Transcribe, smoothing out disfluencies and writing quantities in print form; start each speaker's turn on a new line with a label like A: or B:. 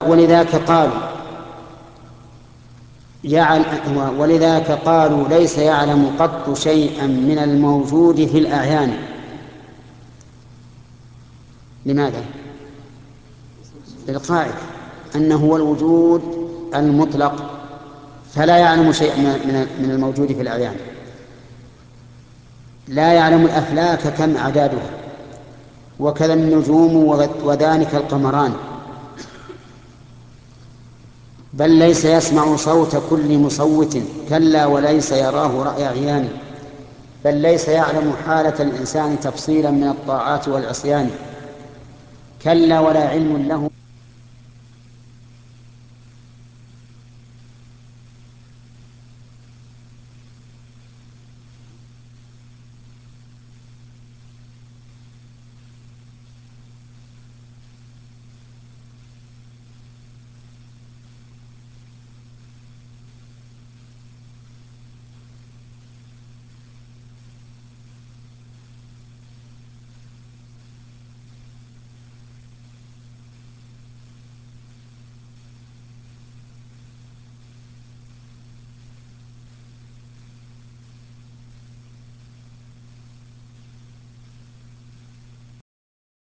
A: ولذاك قالوا ليس يعلم قط شيئا من الموجود في الأعيان. لماذا؟ للقاعدة أنه هو الوجود المطلق، فلا يعلم شيئا من الموجود في الأعيان. لا يعلم الأفلاك كم أعدادها، وكذا النجوم وذلك القمران. بل ليس يسمع صوت كل مصوت، كلا وليس يراه رأي عيان. بل ليس يعلم حالة الإنسان تفصيلا من الطاعات والعصيان، كلا ولا علم له